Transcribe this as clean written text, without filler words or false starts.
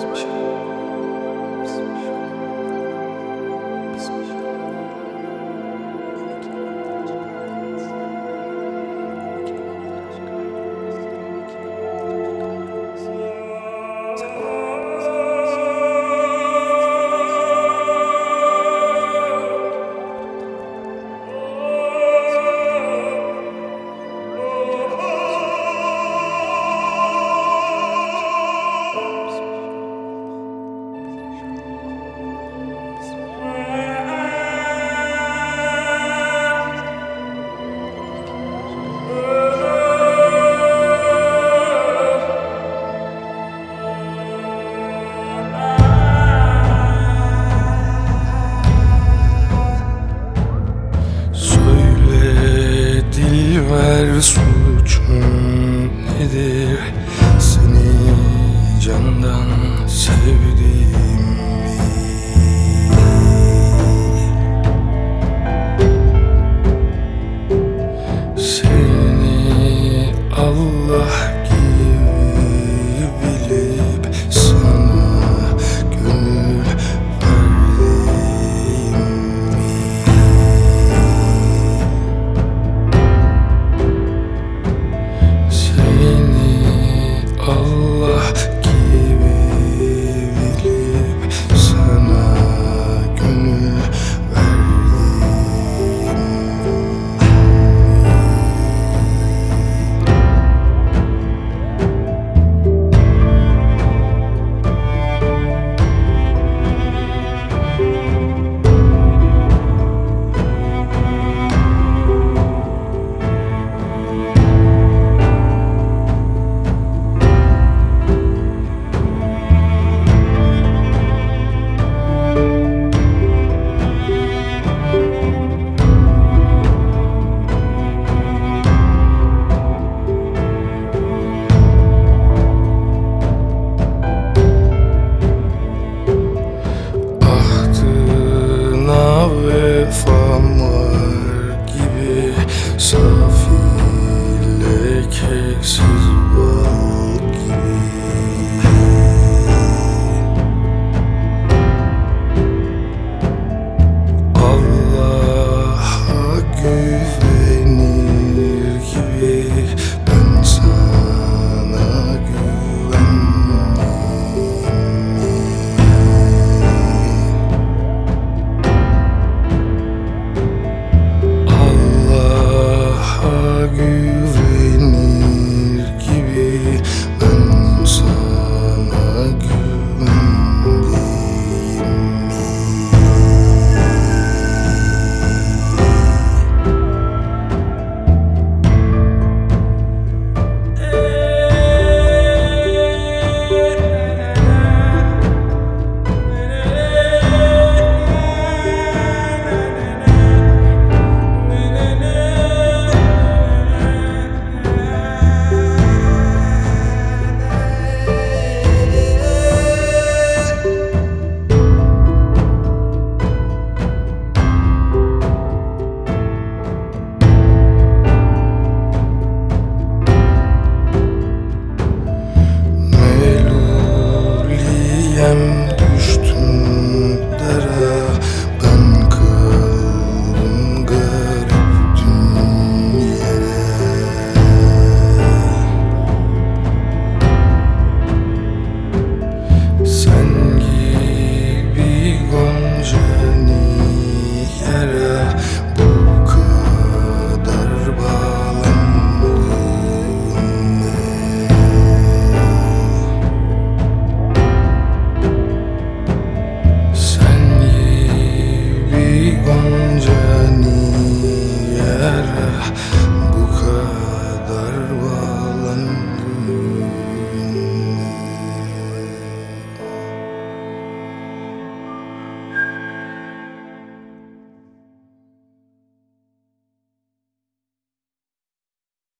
Suçum nedir? Seni candan sevdim mi? Seni Allah gibi bilip sana gönül verdim mi? Allah gibi bilip sana gönül verdim. Vefam var gibi safi lekesiz bal gibi. Allah'a güvenir gibi ben sana güvendim mi? Güvenir gibi ben sana güvendim mi? Düştüm dara, ben kaldım garip dünyaya. Sen gibi gonca yara bu kadar bağlandım ne? Gone